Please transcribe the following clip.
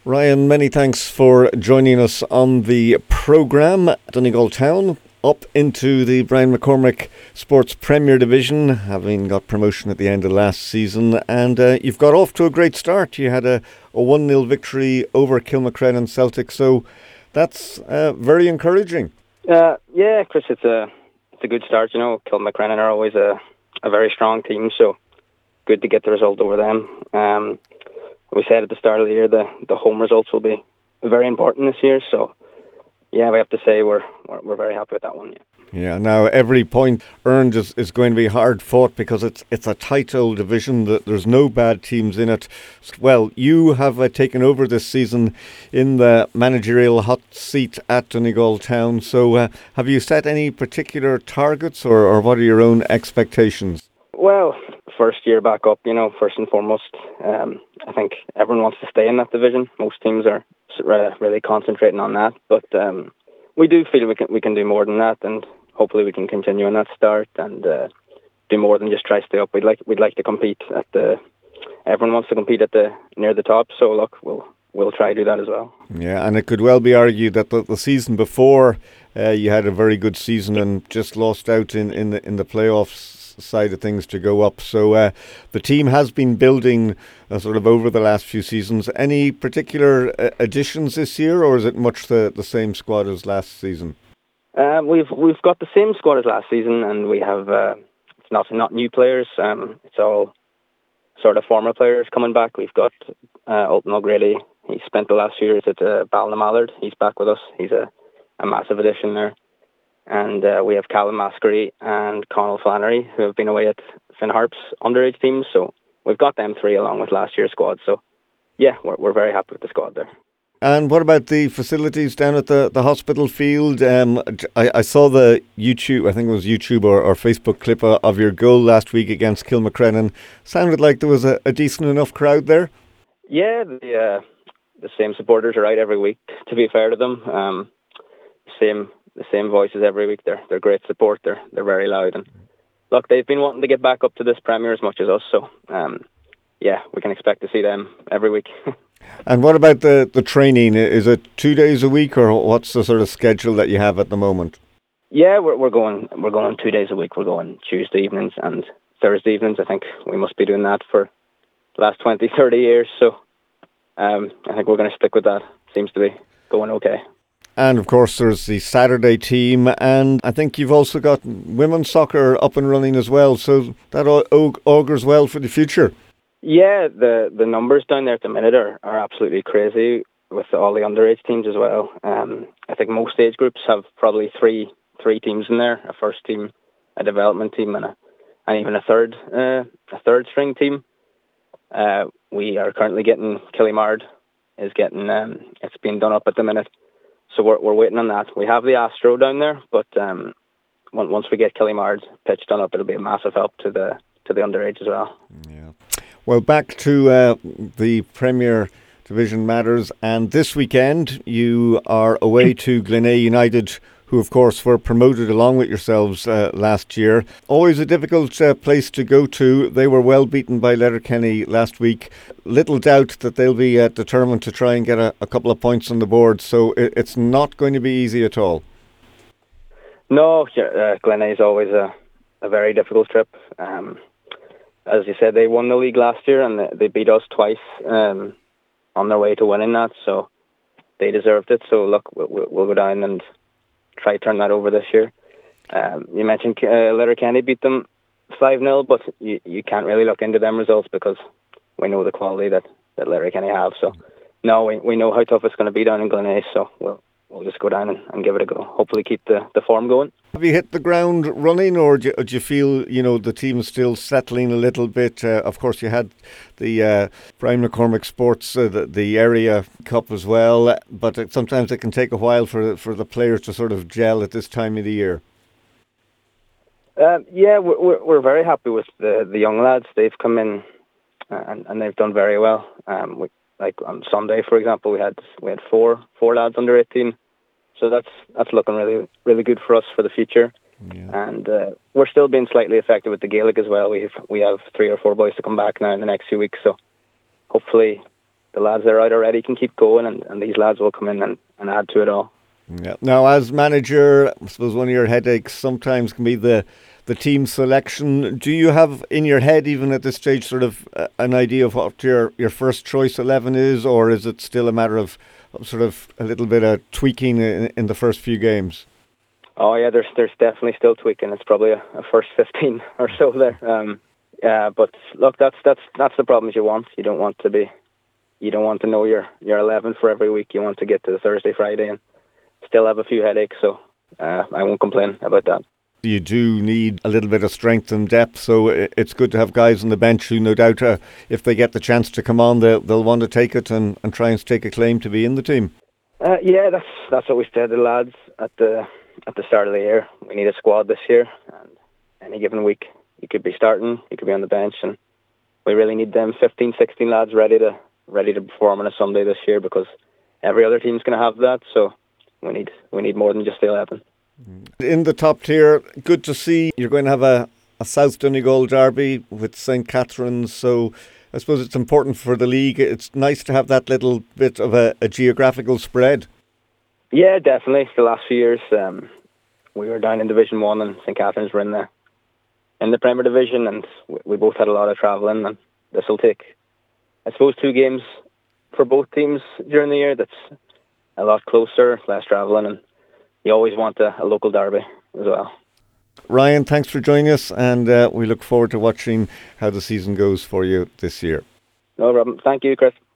Ryan, many thanks for joining us on the programme. Donegal Town up into the Brian McCormick Sports Premier Division, having got promotion at the end of last season. And you've got off to a great start. You had a 1-0 victory over Kilmacrennan Celtic, so that's very encouraging. Yeah, Chris, it's a good start. You know, Kilmacrennan are always a very strong team, so good to get the result over them. We said at the start of the year the home results will be very important this year, so yeah, we have to say we're very happy with that one. Yeah, now every point earned is going to be hard fought because it's a tight old division. There's no bad teams in it. Well, you have taken over this season in the managerial hot seat at Donegal Town. So have you set any particular targets or what are your own expectations? Well, first year back up, you know, first and foremost, I think everyone wants to stay in that division. Most teams are really concentrating on that, but we do feel we can do more than that, and hopefully we can continue on that start and do more than just try to stay up. We'd like to compete at the. Everyone wants to compete at the near the top, so look, we'll try to do that as well. Yeah, and it could well be argued that the season before you had a very good season and just lost out in the playoffs side of things to go up. So the team has been building sort of over the last few seasons. Any particular additions this year, or is it much the same squad as last season? We've got the same squad as last season, and we have it's not new players. It's all sort of former players coming back. We've got Ultan O'Grady. He spent the last few years at Ballina He's back with us. He's a massive addition there. And we have Callum Maskery and Conal Flannery, who have been away at Finn Harp's underage teams. So we've got them three along with last year's squad. So yeah, we're very happy with the squad there. And what about the facilities down at the hospital field? I saw the YouTube, I think it was YouTube or Facebook clip of your goal last week against Kilmacrennan. Sounded like there was a decent enough crowd there. Yeah, the same supporters are out every week, to be fair to them. The same voices every week. They're great support. They're very loud, and look, they've been wanting to get back up to this Premier as much as us. So yeah, we can expect to see them every week. And what about the training? Is it 2 days a week, or what's the sort of schedule that you have at the moment? Yeah, we're going 2 days a week. We're going Tuesday evenings and Thursday evenings. I think we must be doing that for the last 20, 30 years. So I think we're going to stick with that. Seems to be going okay. And of course there's the Saturday team, and I think you've also got women's soccer up and running as well, so that augurs well for the future. Yeah, the numbers down there at the minute are absolutely crazy with all the underage teams as well. I think most age groups have probably three teams in there: a first team, a development team, and even a third string team. We are currently getting Killymard is getting it's being done up at the minute. So we're waiting on that. We have the Astro down there, but once we get Killymard's pitch done up, it'll be a massive help to the underage as well. Yeah. Well, back to the Premier Division matters, and this weekend you are away to Glenay United, who of course were promoted along with yourselves last year. Always a difficult place to go to. They were well beaten by Letterkenny last week. Little doubt that they'll be determined to try and get a couple of points on the board, so it's not going to be easy at all. No, Glenay is always a very difficult trip. As you said, they won the league last year and they beat us twice on their way to winning that, so they deserved it. So look, we'll go down and try to turn that over this year. You mentioned Letterkenny beat them 5-0, but you can't really look into them results because we know the quality that Letterkenny have. So no, we know how tough it's going to be down in Glenay, so we'll just go down and give it a go. Hopefully keep the form going. Have you hit the ground running, or do you feel the team's still settling a little bit? Of course, you had the Brian McCormick Sports, the area cup as well, but sometimes it can take a while for the players to sort of gel at this time of the year. Yeah, we're very happy with the young lads. They've come in and they've done very well. Like on Sunday, for example, we had four lads under 18. So that's looking really, really good for us for the future. Yeah. And we're still being slightly affected with the Gaelic as well. We have 3 or 4 boys to come back now in the next few weeks. So hopefully the lads that are out already can keep going, and these lads will come in and add to it all. Yeah. Now, as manager, I suppose one of your headaches sometimes can be the team selection. Do you have in your head, even at this stage, sort of an idea of what your first choice 11 is, or is it still a matter of sort of a little bit of tweaking in the first few games? Oh yeah, there's definitely still tweaking. It's probably a first 15 or so there. But look, that's the problems you want. You don't want to know your 11 for every week. You want to get to the Thursday, Friday, and still have a few headaches. So I won't complain about that. You do need a little bit of strength and depth, so it's good to have guys on the bench who, no doubt, if they get the chance to come on, they'll want to take it and try and stake a claim to be in the team. Yeah, that's what we said to the lads at the start of the year. We need a squad this year, and any given week you could be starting, you could be on the bench, and we really need them 15, 16 lads ready to perform on a Sunday this year, because every other team's going to have that. So we need more than just the 11. In the top tier, good to see you're going to have a South Donegal derby with St. Catherine's, so I suppose it's important for the league. It's nice to have that little bit of a geographical spread. Yeah, definitely. The last few years, we were down in Division 1 and St. Catherine's were in the Premier Division, and we both had a lot of travelling, and this will take, I suppose, 2 games for both teams during the year. That's a lot closer, less travelling, and you always want a local derby as well. Ryan, thanks for joining us, and we look forward to watching how the season goes for you this year. No problem. Thank you, Chris.